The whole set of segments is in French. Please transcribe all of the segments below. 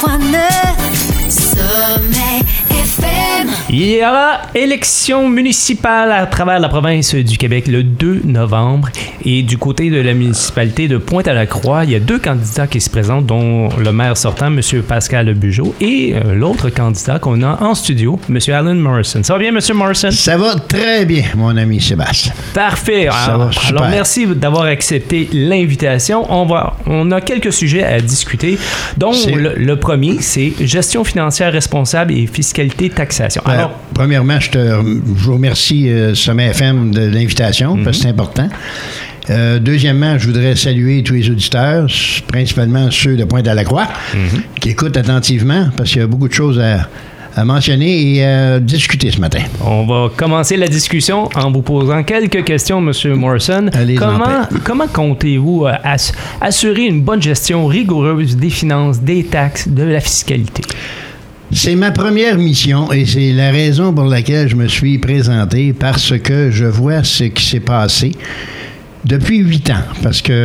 Sommet FM. Il y aura élection municipale à travers la province du Québec le 2 novembre. Et du côté de la municipalité de Pointe-à-la-Croix, il y a 2 candidats qui se présentent, dont le maire sortant, M. Pascal Bugeaud, et l'autre candidat qu'on a en studio, M. Alan Morrison. Ça va bien, M. Morrison? Ça va très bien, mon ami Sébastien. Parfait. Alors, merci d'avoir accepté l'invitation. On a quelques sujets à discuter, dont le premier, c'est gestion financière responsable et fiscalité taxation. Alors, premièrement, je vous remercie Sommet FM de l'invitation, parce que c'est important. Deuxièmement, je voudrais saluer tous les auditeurs, principalement ceux de Pointe-à-la-Croix, qui écoutent attentivement, parce qu'il y a beaucoup de choses à mentionner et à discuter ce matin. On va commencer la discussion en vous posant quelques questions, M. Morrison. Comment comptez-vous assurer une bonne gestion rigoureuse des finances, des taxes, de la fiscalité? C'est ma première mission et c'est la raison pour laquelle je me suis présenté, parce que je vois ce qui s'est passé depuis 8 ans, parce que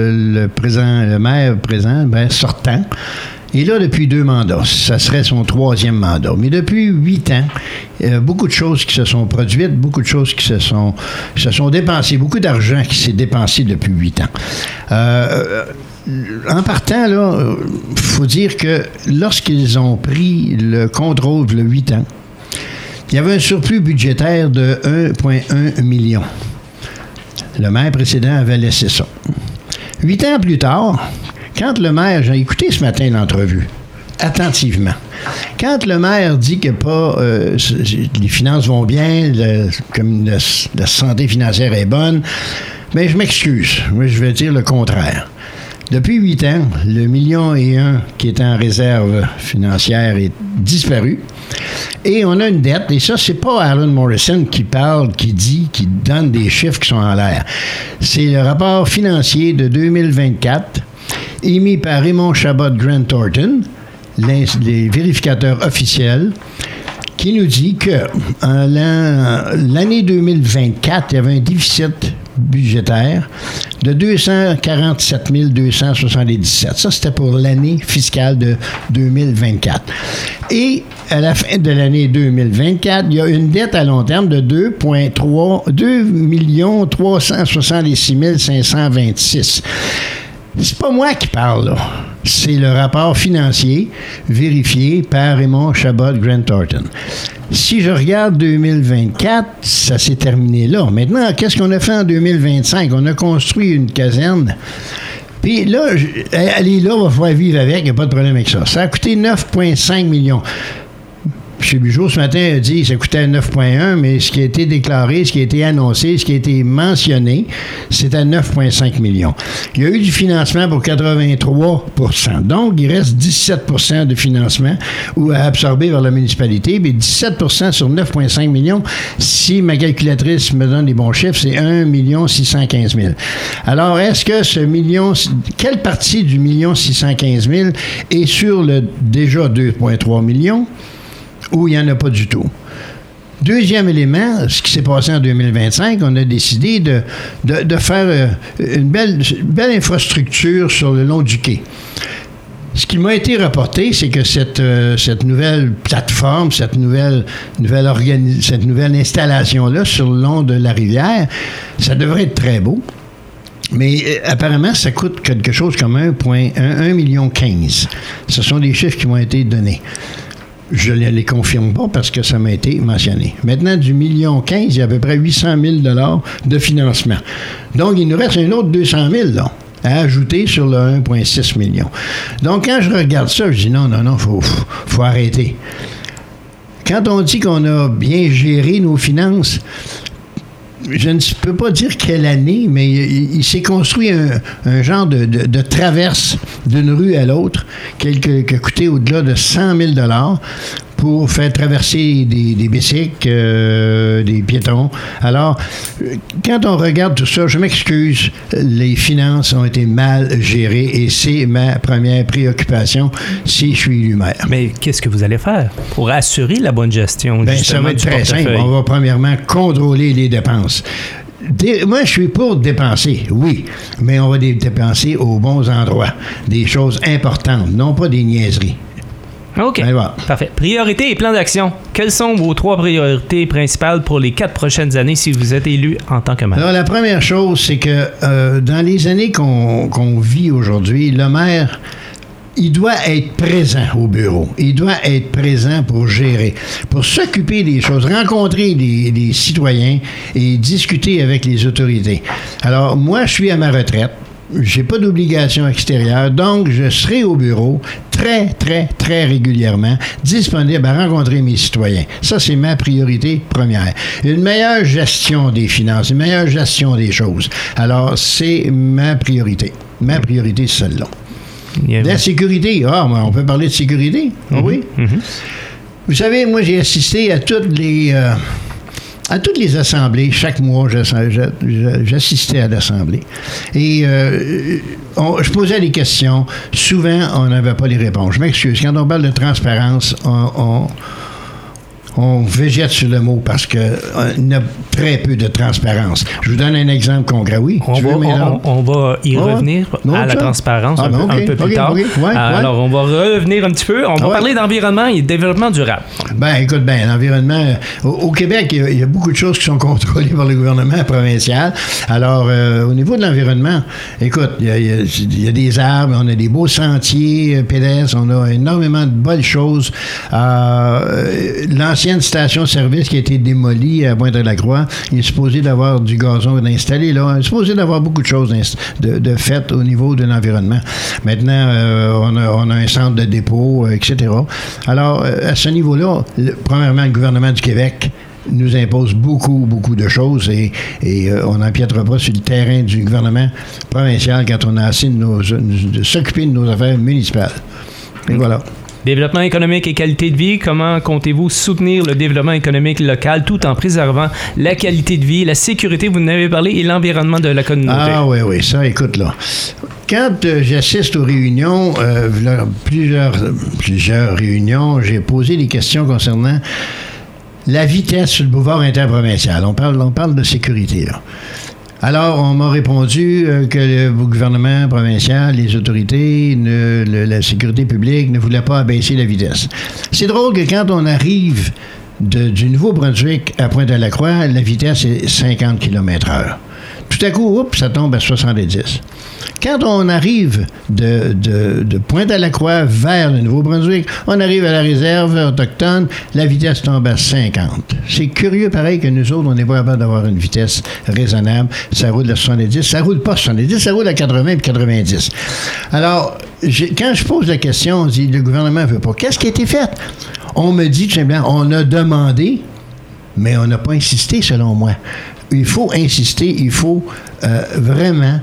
le maire sortant, est là depuis 2 mandats. Ça serait son 3e mandat. Mais depuis 8 ans, beaucoup de choses qui se sont produites, beaucoup de choses qui se sont dépensées, beaucoup d'argent qui s'est dépensé depuis 8 ans. En partant, là, il faut dire que lorsqu'ils ont pris le contrôle il y a 8 ans, il y avait un surplus budgétaire de 1,1 million. Le maire précédent avait laissé ça. 8 ans plus tard, quand le maire, j'ai écouté ce matin l'entrevue, attentivement, quand le maire dit que les finances vont bien, la santé financière est bonne, bien, je m'excuse. Moi, je vais dire le contraire. Depuis 8 ans, le 1,1 million qui était en réserve financière est disparu. Et on a une dette, et ça, c'est pas Alan Morrison qui parle, qui donne des chiffres qui sont en l'air. C'est le rapport financier de 2024 émis par Raymond Chabot Grant Thornton, les vérificateurs officiels, qui nous dit que en l'année 2024, il y avait un déficit budgétaire de 247 277. Ça, c'était pour l'année fiscale de 2024. Et à la fin de l'année 2024, il y a une dette à long terme de 2 366 526. C'est pas moi qui parle, là. C'est le rapport financier vérifié par Raymond Chabot Grant Thornton. Si je regarde 2024, ça s'est terminé là. Maintenant, qu'est-ce qu'on a fait en 2025? On a construit une caserne. Puis là, elle est là, on va pouvoir vivre avec, il n'y a pas de problème avec ça. Ça a coûté 9,5 millions. M. Bugeaud, ce matin, a dit que ça coûtait 9,1, mais ce qui a été déclaré, ce qui a été annoncé, ce qui a été mentionné, c'est à 9,5 millions. Il y a eu du financement pour 83 %. Donc, il reste 17 % de financement à absorber par la municipalité. Puis 17 % sur 9,5 millions, si ma calculatrice me donne les bons chiffres, c'est 1 615 000. Alors, est-ce que ce million... Quelle partie du 1 615 000 est sur le déjà 2,3 millions? Ou il n'y en a pas du tout. Deuxième élément, ce qui s'est passé en 2025, on a décidé de faire une belle infrastructure sur le long du quai. Ce qui m'a été rapporté, c'est que cette nouvelle plateforme, cette nouvelle installation-là sur le long de la rivière, ça devrait être très beau. Mais apparemment, ça coûte quelque chose comme 1,15 million. Ce sont des chiffres qui m'ont été donnés. Je ne les confirme pas parce que ça m'a été mentionné. Maintenant, du 1,15 million, il y a à peu près 800 000 $ de financement. Donc, il nous reste un autre 200 000 là, à ajouter sur le 1,6 million. Donc, quand je regarde ça, je dis non, faut arrêter. Quand on dit qu'on a bien géré nos finances, je ne peux pas dire quelle année, mais il s'est construit un genre de traverse d'une rue à l'autre qui a coûté au-delà de 100 000 $ pour faire traverser des bicycles, des piétons. Alors, quand on regarde tout ça, je m'excuse, les finances ont été mal gérées et c'est ma première préoccupation si je suis élu maire. Mais qu'est-ce que vous allez faire pour assurer la bonne gestion? Bien, ça va être très simple. On va premièrement contrôler les dépenses. Moi, je suis pour dépenser, oui, mais on va dépenser aux bons endroits, des choses importantes, non pas des niaiseries. OK. Allez voir. Parfait. Priorités et plans d'action. Quelles sont vos 3 priorités principales pour les 4 prochaines années si vous êtes élu en tant que maire? Alors, la première chose, c'est que dans les années qu'on vit aujourd'hui, le maire, il doit être présent au bureau. Il doit être présent pour gérer, pour s'occuper des choses, rencontrer les citoyens et discuter avec les autorités. Alors, moi, je suis à ma retraite. J'ai pas d'obligation extérieure, donc je serai au bureau très, très, très régulièrement, disponible à rencontrer mes citoyens. Ça, c'est ma priorité première. Une meilleure gestion des finances, une meilleure gestion des choses. Alors, c'est ma priorité. Ma priorité, c'est celle-là. La sécurité. Ah, on peut parler de sécurité? Oui. Vous savez, moi, j'ai assisté à toutes les assemblées. Chaque mois, j'assistais à l'assemblée. Et je posais des questions. Souvent, on n'avait pas les réponses. Je m'excuse. Quand on parle de transparence, on végète sur le mot parce qu'il y a très peu de transparence. Je vous donne un exemple concret. Oui, on va y revenir à la transparence un peu plus tard. Alors, on va revenir un petit peu. On va parler d'environnement et de développement durable. Écoute, l'environnement... Au Québec, il y a beaucoup de choses qui sont contrôlées par le gouvernement provincial. Alors, au niveau de l'environnement, écoute, il y a des arbres, on a des beaux sentiers pédestres, on a énormément de belles choses. L'ancienne station-service qui a été démolie à Pointe-à-la-Croix, il est supposé d'avoir du gazon installé là. Il est supposé d'avoir beaucoup de choses de faites au niveau de l'environnement. Maintenant, on a un centre de dépôt, etc. Alors, à ce niveau-là, premièrement, le gouvernement du Québec nous impose beaucoup, beaucoup de choses et on n'empiètera pas sur le terrain du gouvernement provincial quand on a assez de s'occuper de nos affaires municipales. Et voilà. Développement économique et qualité de vie, comment comptez-vous soutenir le développement économique local tout en préservant la qualité de vie, la sécurité, vous en avez parlé, et l'environnement de la communauté? Ah oui, ça, écoute là. Quand j'assiste aux réunions, plusieurs réunions, j'ai posé des questions concernant la vitesse sur le boulevard interprovincial. On parle de sécurité, là. Alors, on m'a répondu que le gouvernement provincial, les autorités, la sécurité publique ne voulaient pas abaisser la vitesse. C'est drôle que quand on arrive du Nouveau-Brunswick à Pointe-à-la-Croix, la vitesse est 50 km/h. Tout à coup, ça tombe à 70. Quand on arrive de Pointe-à-la-Croix vers le Nouveau-Brunswick, on arrive à la réserve autochtone, la vitesse tombe à 50. C'est curieux, pareil, que nous autres, on n'est pas capable d'avoir une vitesse raisonnable. Ça roule à 70. Ça roule pas à 70, ça roule à 80 et 90. Alors, quand je pose la question, on dit, le gouvernement ne veut pas. Qu'est-ce qui a été fait? On me dit, tout simplement, on a demandé, mais on n'a pas insisté, selon moi. Il faut insister, il faut vraiment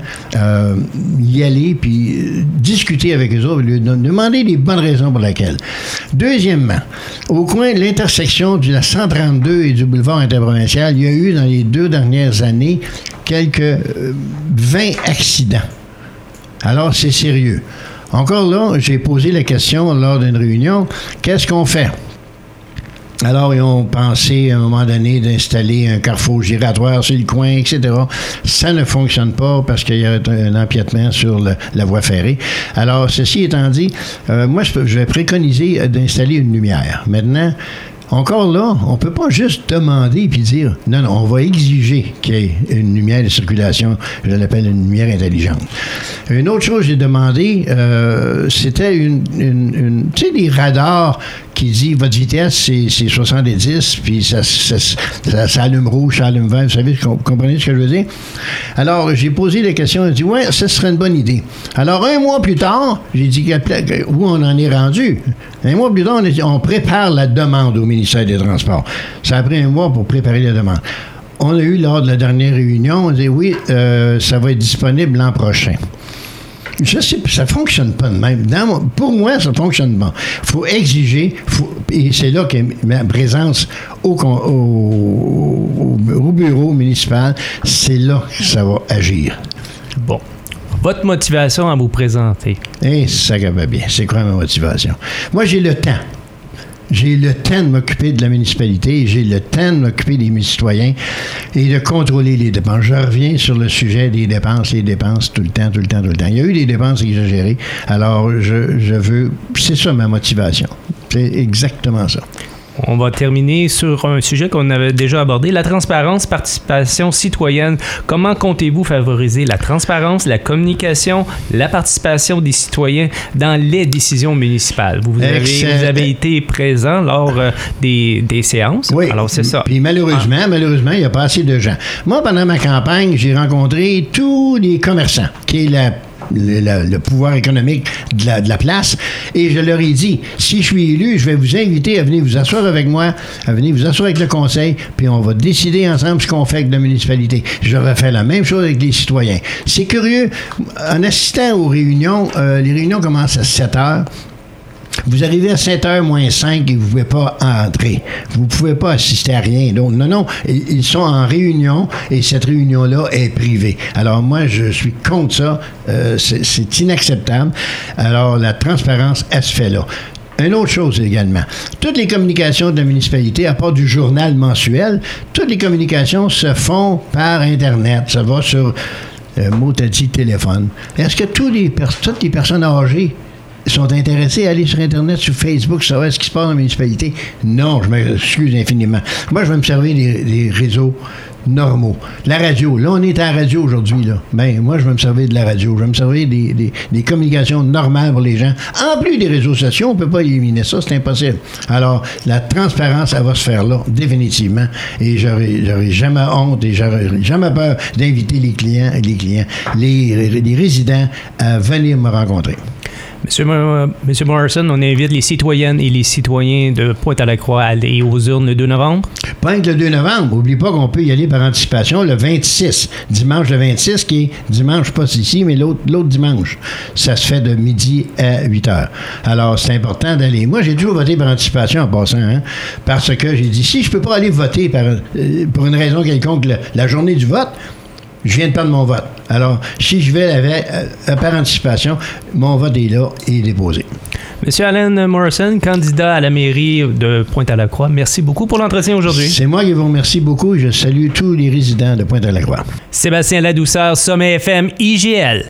y aller puis discuter avec eux autres, lui demander les bonnes raisons pour lesquelles. Deuxièmement, au coin de l'intersection de la 132 et du boulevard interprovincial, il y a eu dans les 2 dernières années quelques 20 accidents. Alors, c'est sérieux. Encore là, j'ai posé la question lors d'une réunion, qu'est-ce qu'on fait? Alors, ils ont pensé à un moment donné d'installer un carrefour giratoire sur le coin, etc. Ça ne fonctionne pas parce qu'il y a un empiètement sur la voie ferrée. Alors, ceci étant dit, moi, je vais préconiser d'installer une lumière. Maintenant, encore là, on ne peut pas juste demander puis dire non, on va exiger qu'il y ait une lumière de circulation, je l'appelle une lumière intelligente. Une autre chose que j'ai demandé, c'était tu sais, des radars qui dit votre vitesse, c'est 70, puis ça allume rouge, ça allume vert. Vous savez, vous comprenez ce que je veux dire? Alors, j'ai posé la question, j'ai dit, ouais, ça serait une bonne idée. Alors, un mois plus tard, j'ai dit, où on en est rendu? Un mois plus tard, on prépare la demande au ministère des Transports. Ça a pris un mois pour préparer la demande. On a eu, lors de la dernière réunion, on a dit, oui, ça va être disponible l'an prochain. Je sais, ça ne fonctionne pas de même. Pour moi, ça fonctionne pas. Il faut exiger, et c'est là que ma présence au bureau municipal, c'est là que ça va agir. Bon. Votre motivation à vous présenter? Ça va bien. C'est quoi ma motivation? Moi, j'ai le temps. J'ai le temps de m'occuper de la municipalité, j'ai le temps de m'occuper des citoyens et de contrôler les dépenses. Je reviens sur le sujet des dépenses, tout le temps. Il y a eu des dépenses exagérées, alors je veux... C'est ça ma motivation. C'est exactement ça. On va terminer sur un sujet qu'on avait déjà abordé, la transparence, participation citoyenne. Comment comptez-vous favoriser la transparence, la communication, la participation des citoyens dans les décisions municipales? Vous avez été présent lors des séances. Oui. Alors, c'est ça. Puis malheureusement, il n'y a pas assez de gens. Moi, pendant ma campagne, j'ai rencontré tous les commerçants, qui est le pouvoir économique de la place, et je leur ai dit, si je suis élu, je vais vous inviter à venir vous asseoir avec moi, à venir vous asseoir avec le conseil, puis on va décider ensemble ce qu'on fait avec la municipalité. Je vais faire la même chose avec les citoyens. C'est curieux, en assistant aux réunions, les réunions commencent à 7 heures. Vous arrivez à 7h moins 5 et vous ne pouvez pas entrer. Vous ne pouvez pas assister à rien. Donc, non, ils sont en réunion et cette réunion-là est privée. Alors, moi, je suis contre ça. C'est inacceptable. Alors, la transparence, elle se fait là. Une autre chose également, toutes les communications de la municipalité, à part du journal mensuel, toutes les communications se font par Internet. Ça va sur mot-à-dit téléphone. Est-ce que toutes les personnes âgées sont intéressés à aller sur Internet, sur Facebook, savoir ce qui se passe dans la municipalité? Non, je m'excuse infiniment. Moi, je vais me servir des réseaux normaux. La radio, là, on est à la radio aujourd'hui, là. Ben, moi, je vais me servir de la radio. Je vais me servir des communications normales pour les gens. En plus des réseaux sociaux, on ne peut pas éliminer ça, c'est impossible. Alors, la transparence, elle va se faire là, définitivement. Et j'aurai jamais honte et j'aurai jamais peur d'inviter les résidents à venir me rencontrer. Monsieur Morrison, on invite les citoyennes et les citoyens de Pointe-à-la-Croix à aller aux urnes le 2 novembre. Pas le 2 novembre. N'oublie pas qu'on peut y aller par anticipation le 26. Dimanche le 26, qui est dimanche, pas ici, mais l'autre dimanche. Ça se fait de midi à 8 heures. Alors, c'est important d'aller. Moi, j'ai toujours voté par anticipation en passant, parce que j'ai dit, si je peux pas aller voter pour une raison quelconque la journée du vote, je viens de perdre mon vote. Alors, si je vais par anticipation, mon vote est là et déposé. Monsieur Allen Morrison, candidat à la mairie de Pointe-à-la-Croix, merci beaucoup pour l'entretien aujourd'hui. C'est moi qui vous remercie beaucoup et je salue tous les résidents de Pointe-à-la-Croix. Sébastien Ladouceur, Sommet FM, IGL.